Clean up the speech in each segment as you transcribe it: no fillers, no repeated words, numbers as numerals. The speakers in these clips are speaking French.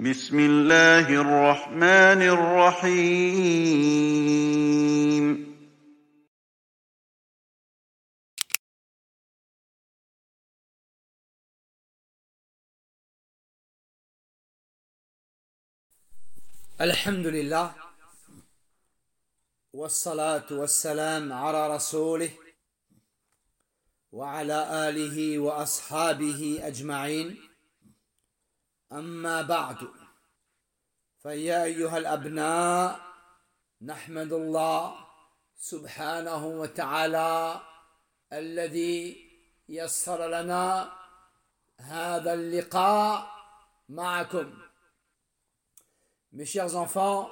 بسم الله الرحمن الرحيم الحمد لله والصلاة والسلام على رسوله وعلى آله وأصحابه أجمعين. أما بعد، فيا أيها الأبناء، نحمد الله سبحانه وتعالى الذي يسر لنا هذا اللقاء معكم. Mes chers enfants,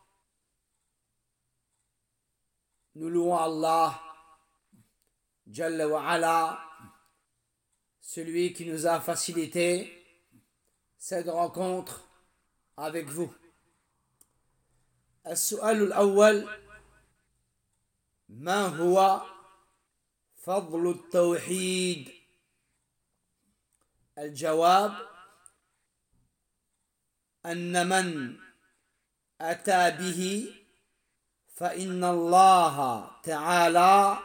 nous louons Allah, Jalla wa Ala, celui qui nous a facilité cette rencontre avec vous. السؤال الأول: ما هو فضل التوحيد؟ الجواب: أن من أتى به فإن الله تعالى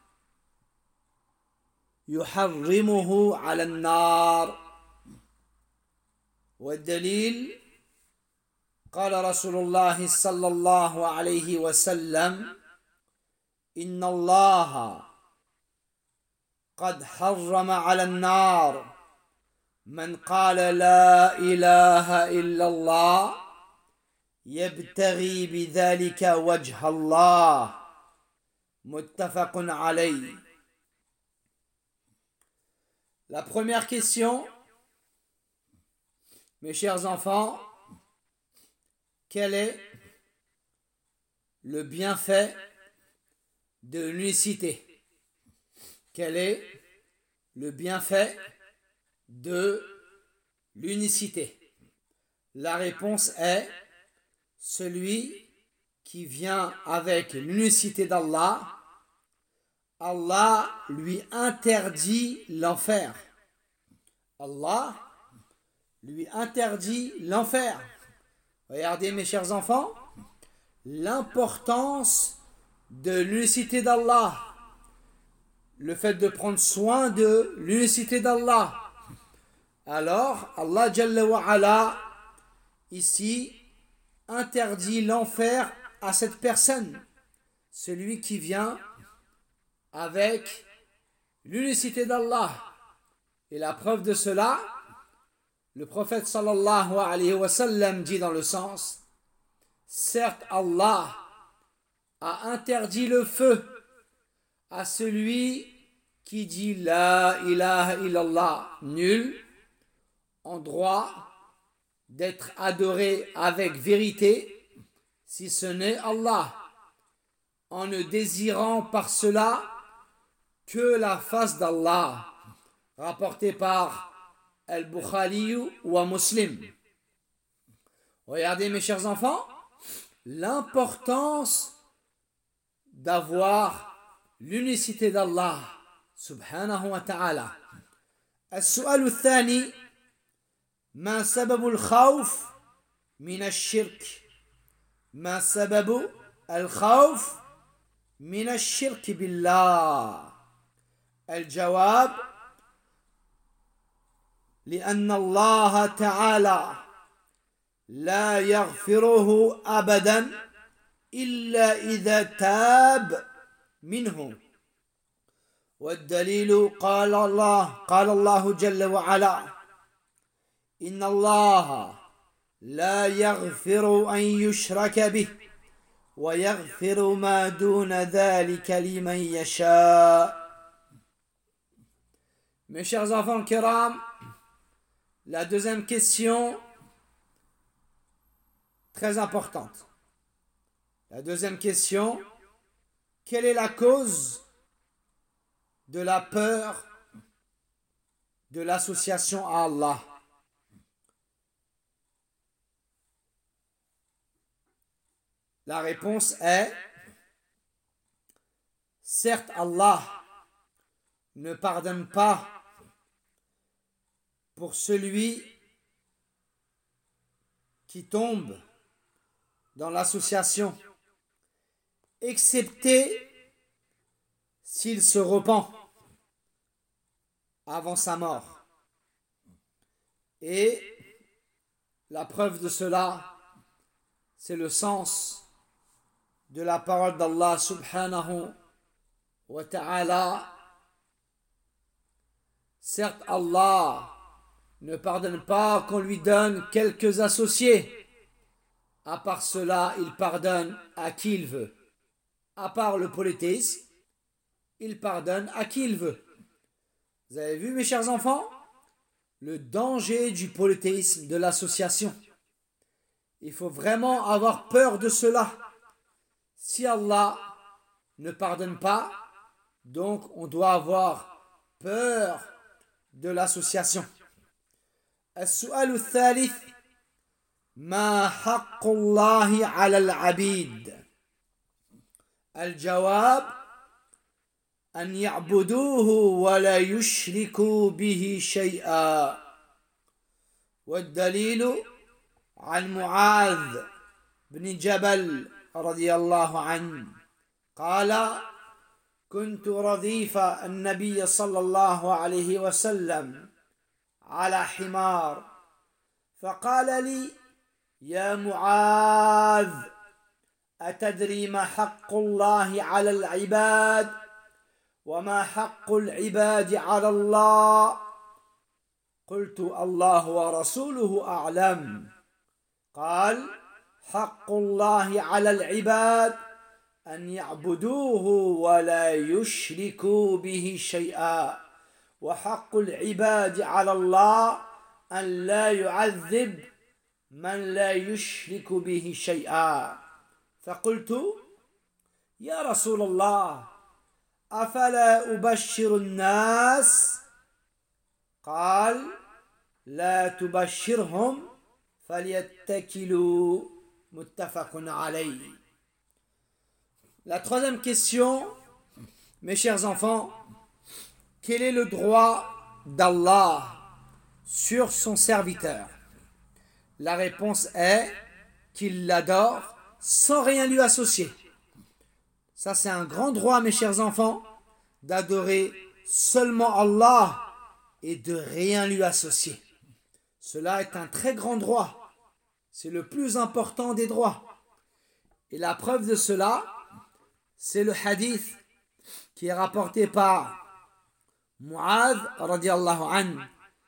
يحرمه على النار. والدليل: قال رسول الله صلى الله عليه وسلم: إن الله قد حرم على النار من قال لا إله إلا الله يبتغي بذلك وجه الله. متفق عليه. La première question, mes chers enfants, quel est le bienfait de l'unicité? Quel est le bienfait de l'unicité? La réponse est celui qui vient avec l'unicité d'Allah. Allah lui interdit l'enfer. Allah lui interdit l'enfer. Regardez, mes chers enfants, l'importance de l'unicité d'Allah, le fait de prendre soin de l'unicité d'Allah. Alors, Allah Jalla wa Ala, ici, interdit l'enfer à cette personne, celui qui vient avec l'unicité d'Allah. Et la preuve de cela, le prophète sallallahu alayhi wa sallam dit dans le sens: certes, Allah a interdit le feu à celui qui dit la ilaha illallah, nul en droit d'être adoré avec vérité si ce n'est Allah, en ne désirant par cela que la face d'Allah. Rapporté par Al-Bukhari ou Muslim. Regardez, mes chers enfants, l'importance d'avoir l'unicité d'Allah subhanahu wa ta'ala. السؤال الثاني: ما سبب الخوف من الشرك؟ ما سبب الخوف من الشرك بالله؟ الجواب: لأن الله تعالى لا يغفره أبدا إلا إذا تاب منه. والدليل: قال الله جل وعلا: إن الله لا يغفر أن يشرك به ويغفر ما دون ذلك لمن يشاء. Mes chers enfants kiram, la deuxième question, très importante. La deuxième question: quelle est la cause de la peur de l'association à Allah? La réponse est: certes, Allah ne pardonne pas pour celui qui tombe dans l'association, excepté s'il se repent avant sa mort. Et la preuve de cela, c'est le sens de la parole d'Allah subhanahu wa ta'ala. Certes, Allah ne pardonne pas qu'on lui donne quelques associés. À part cela, il pardonne à qui il veut. À part le polythéisme, il pardonne à qui il veut. Vous avez vu, mes chers enfants, le danger du polythéisme, de l'association. Il faut vraiment avoir peur de cela. Si Allah ne pardonne pas, donc on doit avoir peur de l'association. السؤال الثالث ما حق الله على العبيد الجواب أن يعبدوه ولا يشركوا به شيئا والدليل عن معاذ بن جبل رضي الله عنه قال كنت رديف النبي صلى الله عليه وسلم على حمار فقال لي يا معاذ أتدري ما حق الله على العباد وما حق العباد على الله قلت الله ورسوله أعلم قال حق الله على العباد أن يعبدوه ولا يشركوا به شيئا وحق العباد على الله أن لا يعذب من لا يشرك به شيئا فقلت يا رسول الله أفلا أبشر الناس قال لا تبشرهم فليتكلوا متفق عليه. La troisième question, mes chers enfants, quel est le droit d'Allah sur son serviteur? La réponse est qu'il l'adore sans rien lui associer. Ça, c'est un grand droit, mes chers enfants, d'adorer seulement Allah et de rien lui associer. Cela est un très grand droit. C'est le plus important des droits. Et la preuve de cela, c'est le hadith qui est rapporté par Mu'adh radiallahu anhu.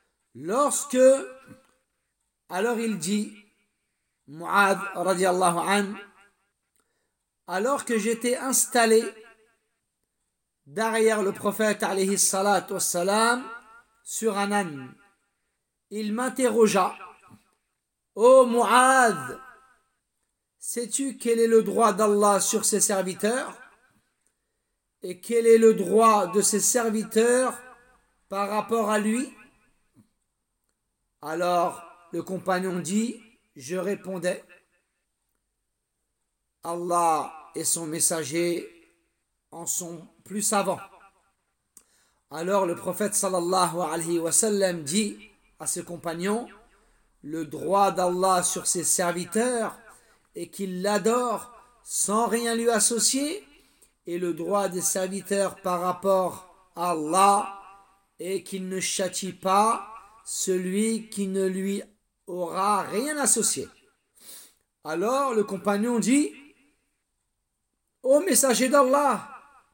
Alors il dit, Mu'adh radiallahu anhu, alors que j'étais installé derrière le prophète alayhi salatu wassalam sur un âne, il m'interrogea, ô Mu'adh, sais-tu quel est le droit d'Allah sur ses serviteurs et quel est le droit de ses serviteurs par rapport à lui? Alors le compagnon dit, je répondais, Allah et son messager en sont plus savants. Alors le prophète sallallahu alayhi wa sallam dit à ses compagnons, le droit d'Allah sur ses serviteurs est qu'il l'adore sans rien lui associer, et le droit des serviteurs par rapport à Allah est qu'il ne châtie pas celui qui ne lui aura rien associé. Alors le compagnon dit, ô messager d'Allah,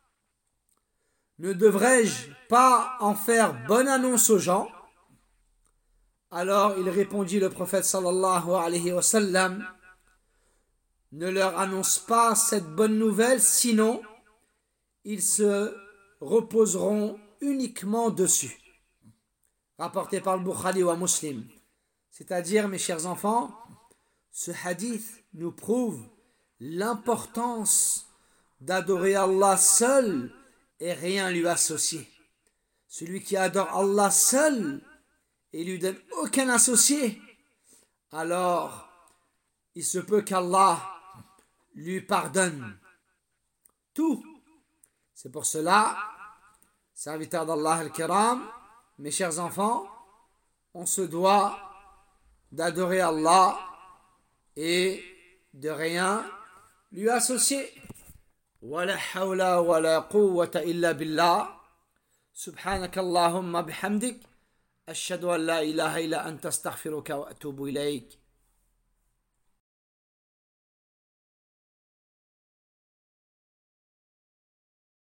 ne devrais-je pas en faire bonne annonce aux gens? Alors il répondit, le prophète sallallahu alayhi wa sallam, ne leur annonce pas cette bonne nouvelle, sinon ils se reposeront uniquement dessus. Rapporté par le Bukhari ou Muslim. C'est-à-dire, mes chers enfants, ce hadith nous prouve l'importance d'adorer Allah seul et rien lui associer. Celui qui adore Allah seul et lui donne aucun associé, alors il se peut qu'Allah lui pardonne tout. C'est pour cela, serviteurs d'Allah al-Kiram, mes chers enfants, on se doit d'adorer Allah et de rien lui associer. Wala hawla wala quwwata illa billah. Subhanaka Allahumma bihamdik. Ashhadu an la ilaha illa anta astaghfiruka wa atubu ilayk.